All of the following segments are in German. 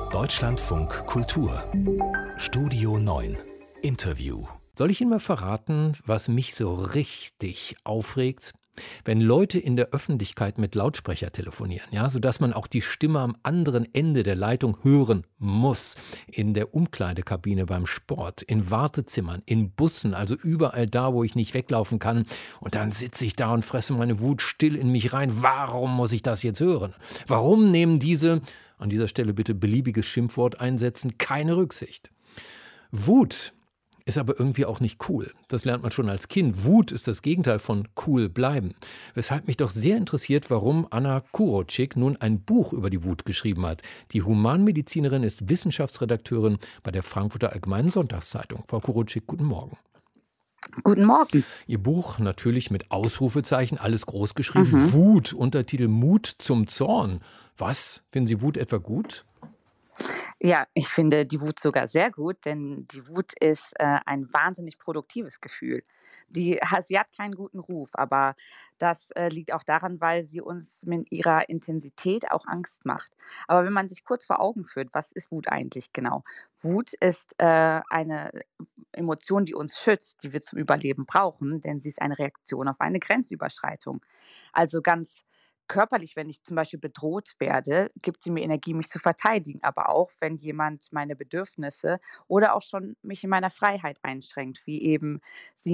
Deutschlandfunk Kultur Studio 9 Interview. Soll ich Ihnen mal verraten, was mich so richtig aufregt? Wenn Leute in der Öffentlichkeit mit Lautsprecher telefonieren, ja, sodass man auch die Stimme am anderen Ende der Leitung hören muss. In der Umkleidekabine beim Sport, in Wartezimmern, in Bussen, also überall da, wo ich nicht weglaufen kann. Und dann sitze ich da und fresse meine Wut still in mich rein. Warum muss ich das jetzt hören? Warum nehmen diese, an dieser Stelle bitte beliebiges Schimpfwort einsetzen, keine Rücksicht? Wut ist aber irgendwie auch nicht cool. Das lernt man schon als Kind. Wut ist das Gegenteil von cool bleiben. Weshalb mich doch sehr interessiert, warum Anna Kurochik nun ein Buch über die Wut geschrieben hat. Die Humanmedizinerin ist Wissenschaftsredakteurin bei der Frankfurter Allgemeinen Sonntagszeitung. Frau Kurochik, guten Morgen. Guten Morgen. Ihr Buch natürlich mit Ausrufezeichen, alles groß geschrieben. Wut, Untertitel Mut zum Zorn. Was? Finden Sie Wut etwa gut? Ja, ich finde die Wut sogar sehr gut, denn die Wut ist ein wahnsinnig produktives Gefühl. Sie hat keinen guten Ruf, aber das liegt auch daran, weil sie uns mit ihrer Intensität auch Angst macht. Aber wenn man sich kurz vor Augen führt, was ist Wut eigentlich genau? Wut ist eine Emotion, die uns schützt, die wir zum Überleben brauchen, denn sie ist eine Reaktion auf eine Grenzüberschreitung. Also ganz körperlich, wenn ich zum Beispiel bedroht werde, gibt sie mir Energie, mich zu verteidigen. Aber auch, wenn jemand meine Bedürfnisse oder auch schon mich in meiner Freiheit einschränkt, wie eben sie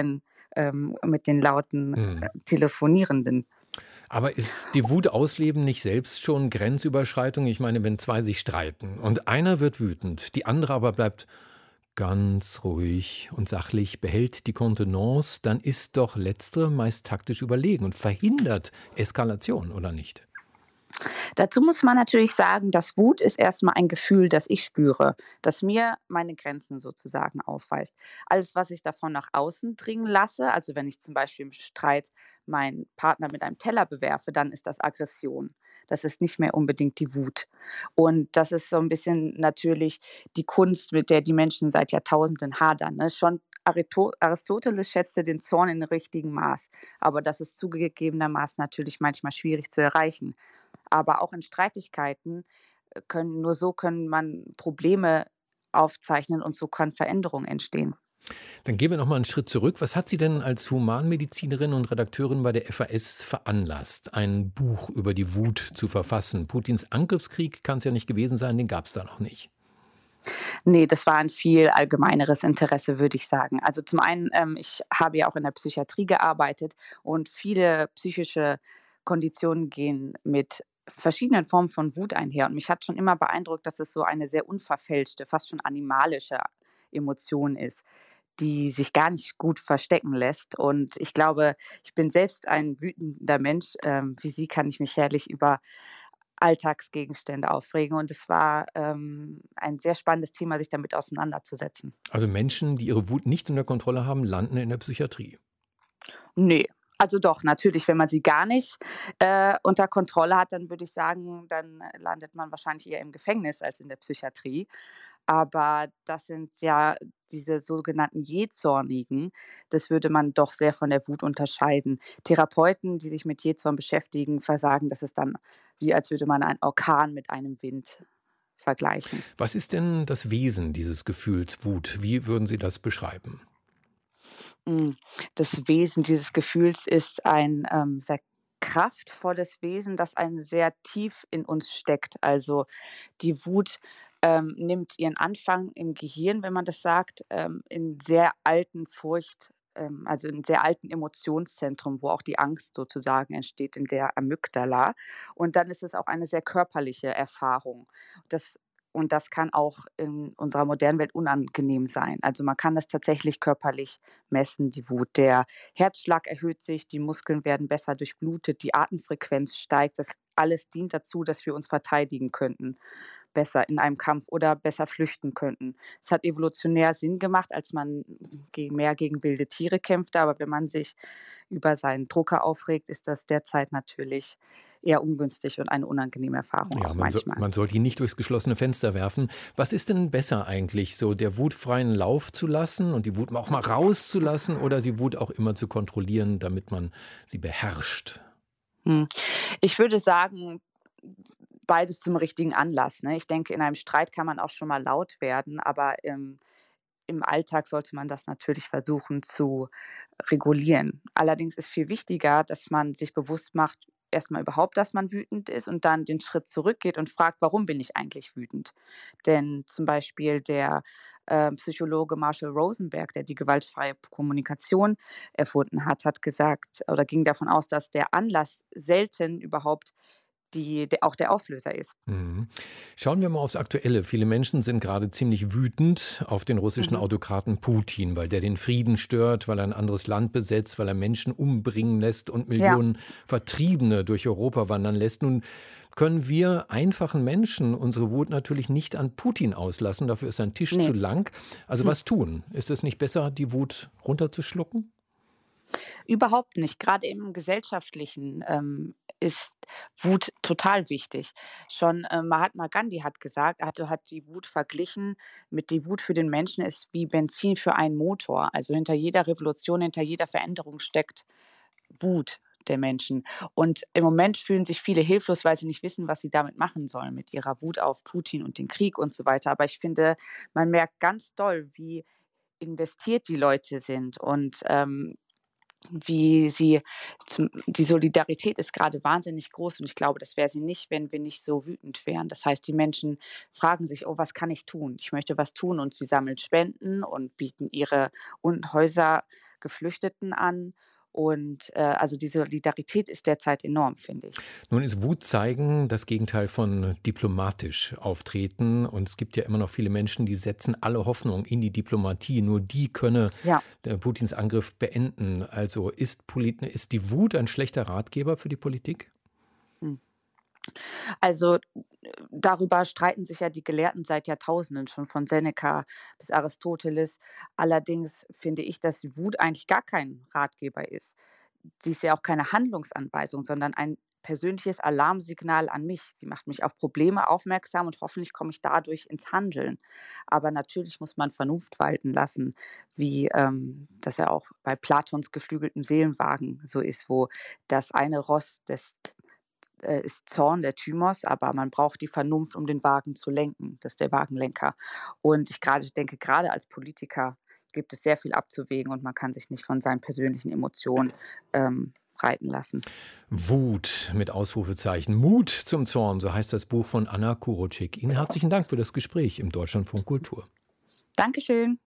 mit den lauten Telefonierenden. Aber ist die Wut ausleben nicht selbst schon Grenzüberschreitung? Ich meine, wenn zwei sich streiten und einer wird wütend, die andere aber bleibt ganz ruhig und sachlich, behält die Kontenance, dann ist doch letztere meist taktisch überlegen und verhindert Eskalation, oder nicht? Dazu muss man natürlich sagen, dass Wut ist erstmal ein Gefühl, das ich spüre, das mir meine Grenzen sozusagen aufweist. Alles, was ich davon nach außen dringen lasse, also wenn ich zum Beispiel im Streit meinen Partner mit einem Teller bewerfe, dann ist das Aggression. Das ist nicht mehr unbedingt die Wut. Und das ist so ein bisschen natürlich die Kunst, mit der die Menschen seit Jahrtausenden hadern. Ne? Schon Aristoteles schätzte den Zorn in richtigem Maß, aber das ist zugegebenermaßen natürlich manchmal schwierig zu erreichen. Aber auch in Streitigkeiten können man Probleme aufzeichnen und so kann Veränderung entstehen. Dann gehen wir noch mal einen Schritt zurück. Was hat Sie denn als Humanmedizinerin und Redakteurin bei der FAS veranlasst, ein Buch über die Wut zu verfassen? Putins Angriffskrieg kann es ja nicht gewesen sein, den gab es da noch nicht. Nee, das war ein viel allgemeineres Interesse, würde ich sagen. Also zum einen, ich habe ja auch in der Psychiatrie gearbeitet und viele psychische Konditionen gehen mit verschiedenen Formen von Wut einher. Und mich hat schon immer beeindruckt, dass es so eine sehr unverfälschte, fast schon animalische Emotion ist, die sich gar nicht gut verstecken lässt. Und ich glaube, ich bin selbst ein wütender Mensch. Wie Sie kann ich mich herrlich über Alltagsgegenstände aufregen. Und es war ein sehr spannendes Thema, sich damit auseinanderzusetzen. Also Menschen, die ihre Wut nicht unter Kontrolle haben, landen in der Psychiatrie. Nee. Also doch, natürlich, wenn man sie gar nicht unter Kontrolle hat, dann würde ich sagen, dann landet man wahrscheinlich eher im Gefängnis als in der Psychiatrie. Aber das sind ja diese sogenannten Jähzornigen. Das würde man doch sehr von der Wut unterscheiden. Therapeuten, die sich mit Jähzorn beschäftigen, versagen, dass es dann wie als würde man einen Orkan mit einem Wind vergleichen. Was ist denn das Wesen dieses Gefühls Wut? Wie würden Sie das beschreiben? Das Wesen dieses Gefühls ist ein sehr kraftvolles Wesen, das ein sehr tief in uns steckt. Also die Wut nimmt ihren Anfang im Gehirn, wenn man das sagt, in sehr alten also in sehr alten Emotionszentrum, wo auch die Angst sozusagen entsteht, in der Amygdala. Und dann ist es auch eine sehr körperliche Erfahrung. Das und das kann auch in unserer modernen Welt unangenehm sein. Also man kann das tatsächlich körperlich messen, die Wut. Der Herzschlag erhöht sich, die Muskeln werden besser durchblutet, die Atemfrequenz steigt. Das alles dient dazu, dass wir uns verteidigen könnten, besser in einem Kampf oder besser flüchten könnten. Es hat evolutionär Sinn gemacht, als man mehr gegen wilde Tiere kämpfte. Aber wenn man sich über seinen Drucker aufregt, ist das derzeit natürlich eher ungünstig und eine unangenehme Erfahrung Ja, auch manchmal. man soll die nicht durchs geschlossene Fenster werfen. Was ist denn besser eigentlich, so der Wut freien Lauf zu lassen und die Wut auch mal rauszulassen oder die Wut auch immer zu kontrollieren, damit man sie beherrscht? Hm. Ich würde sagen, beides zum richtigen Anlass, ne? Ich denke, in einem Streit kann man auch schon mal laut werden, aber im Alltag sollte man das natürlich versuchen zu regulieren. Allerdings ist viel wichtiger, dass man sich bewusst macht, erstmal überhaupt, dass man wütend ist und dann den Schritt zurückgeht und fragt: „Warum bin ich eigentlich wütend?“ Denn zum Beispiel der, Psychologe Marshall Rosenberg, der die gewaltfreie Kommunikation erfunden hat, hat gesagt oder ging davon aus, dass der Anlass selten überhaupt auch der Auslöser ist. Mhm. Schauen wir mal aufs Aktuelle. Viele Menschen sind gerade ziemlich wütend auf den russischen Mhm. Autokraten Putin, weil der den Frieden stört, weil er ein anderes Land besetzt, weil er Menschen umbringen lässt und Ja. Millionen Vertriebene durch Europa wandern lässt. Nun können wir einfachen Menschen unsere Wut natürlich nicht an Putin auslassen. Dafür ist ein Tisch zu Ne. lang. Also was tun? Ist es nicht besser, die Wut runterzuschlucken? Überhaupt nicht. Gerade im Gesellschaftlichen, ist Wut total wichtig. Schon, Mahatma Gandhi hat gesagt, hat die Wut verglichen mit die Wut für den Menschen ist wie Benzin für einen Motor. Also, hinter jeder Revolution, hinter jeder Veränderung steckt Wut der Menschen. Und im Moment fühlen sich viele hilflos, weil sie nicht wissen, was sie damit machen sollen, mit ihrer Wut auf Putin und den Krieg und so weiter. Aber ich finde, man merkt ganz doll, wie investiert die Leute sind und, wie sie die Solidarität ist gerade wahnsinnig groß und ich glaube, das wäre sie nicht, wenn wir nicht so wütend wären. Das heißt, die Menschen fragen sich: „Oh, was kann ich tun? Ich möchte was tun.“ Und sie sammeln Spenden und bieten ihre Häuser Geflüchteten an. Und, also, die Solidarität ist derzeit enorm, finde ich. Nun ist Wut zeigen das Gegenteil von diplomatisch auftreten. Und es gibt ja immer noch viele Menschen, die setzen alle Hoffnung in die Diplomatie. Nur die könne Ja. Putins Angriff beenden. Also ist die Wut ein schlechter Ratgeber für die Politik? Mhm. Also, darüber streiten sich ja die Gelehrten seit Jahrtausenden, schon von Seneca bis Aristoteles. Allerdings finde ich, dass die Wut eigentlich gar kein Ratgeber ist. Sie ist ja auch keine Handlungsanweisung, sondern ein persönliches Alarmsignal an mich. Sie macht mich auf Probleme aufmerksam und hoffentlich komme ich dadurch ins Handeln. Aber natürlich muss man Vernunft walten lassen, wie, das ja auch bei Platons geflügeltem Seelenwagen so ist, wo das eine Ross ist Zorn, der Thymos, aber man braucht die Vernunft, um den Wagen zu lenken. Das ist der Wagenlenker. Und ich denke, gerade als Politiker gibt es sehr viel abzuwägen und man kann sich nicht von seinen persönlichen Emotionen, reiten lassen. Wut mit Ausrufezeichen. Mut zum Zorn, so heißt das Buch von Anna Kurocik. Ihnen herzlichen Dank für das Gespräch im Deutschlandfunk Kultur. Dankeschön.